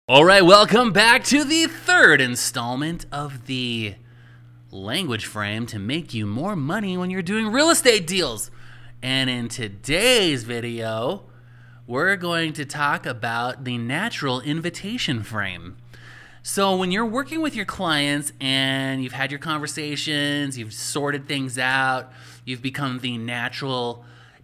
All right, welcome back to the third installment of the language frame to make you more money when you're doing real estate deals. And in today's video, we're going to talk about the natural invitation frame. So when you're working with your clients and you've had your conversations, you've sorted things out, you've become the natural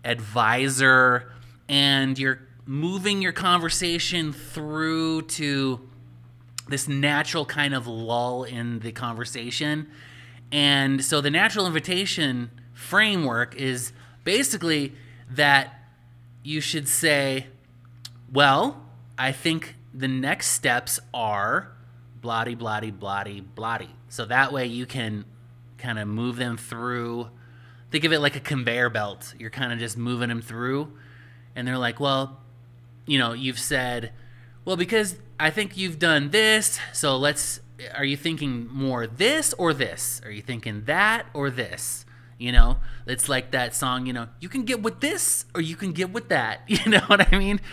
advisor, and you're moving your conversation through to this natural kind of lull in the conversation. And so the natural invitation framework is basically that you should say, well, I think the next steps are bloody, bloody, bloody, bloody. So that way you can kind of move them through. Think of it like a conveyor belt. You're kind of just moving them through. And they're like, well, you know, you've said, well, because I think you've done this, so are you thinking more this or this? Are you thinking that or this? You know, it's like that song, you know, you can get with this or you can get with that. You know what I mean?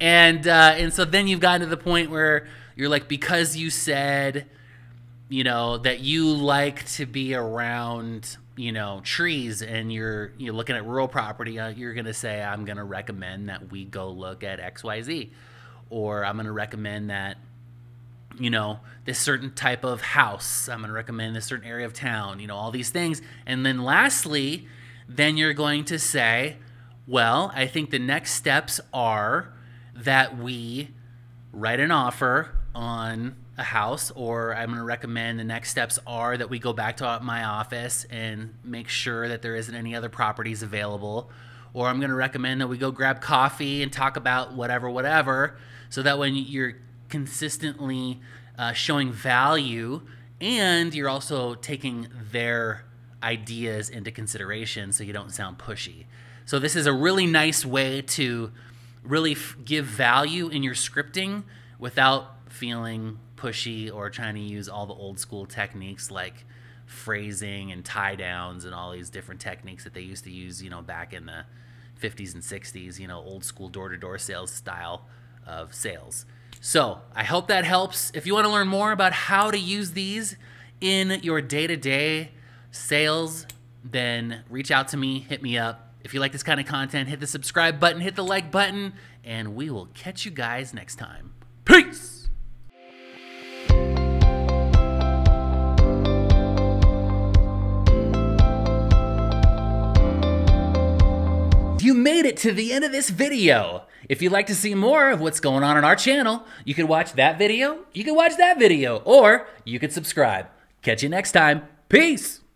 And so then you've gotten to the point where you're like, because you said, you know, that you like to be around, you know, trees, and you're looking at rural property, you're going to say, I'm going to recommend that we go look at XYZ. Or I'm going to recommend that, you know, this certain type of house. I'm going to recommend this certain area of town, you know, all these things. And then lastly, then you're going to say, well, I think the next steps are that we write an offer on a house, or I'm going to recommend the next steps are that we go back to my office and make sure that there isn't any other properties available, or I'm going to recommend that we go grab coffee and talk about whatever, so that when you're consistently showing value and you're also taking their ideas into consideration so you don't sound pushy. So this is a really nice way to really give value in your scripting without feeling pushy or trying to use all the old school techniques like phrasing and tie downs and all these different techniques that they used to use, you know, back in the 50s and 60s, you know, old school door-to-door sales style of sales. So I hope that helps. If you want to learn more about how to use these in your day-to-day sales, then reach out to me, hit me up. If you like this kind of content, hit the subscribe button, hit the like button, and we will catch you guys next time. Peace! You made it to the end of this video. If you'd like to see more of what's going on our channel, you can watch that video, you can watch that video, or you can subscribe. Catch you next time. Peace!